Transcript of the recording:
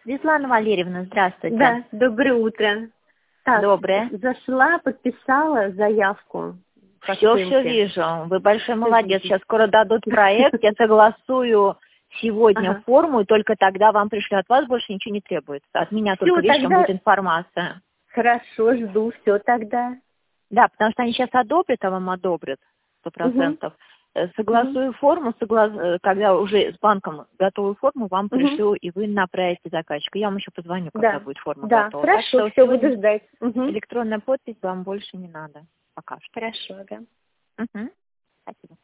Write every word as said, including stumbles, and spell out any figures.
Светлана Валерьевна, здравствуйте. Да, доброе утро. Так, Доброе. зашла, подписала заявку. по Все, ссылке. все вижу. Вы большой Всё молодец. видите. Сейчас скоро дадут проект, я согласую сегодня Ага. форму, и только тогда вам пришлю. От вас больше ничего не требуется. От меня Всё, только вечером тогда- будет информация. Хорошо, жду, все тогда. Да, потому что они сейчас одобрят, а вам одобрят сто процентов. Э, Согласую форму, согла- э, когда уже с банком готовую форму вам Мгм. пришлю, и вы направите заказчика. Я вам еще позвоню, когда Да, будет форма да, готова. Так хорошо, что все, сегодня буду ждать. Мгм. электронная подпись вам больше не надо. Пока что. Хорошо, ага. Мгм. Спасибо.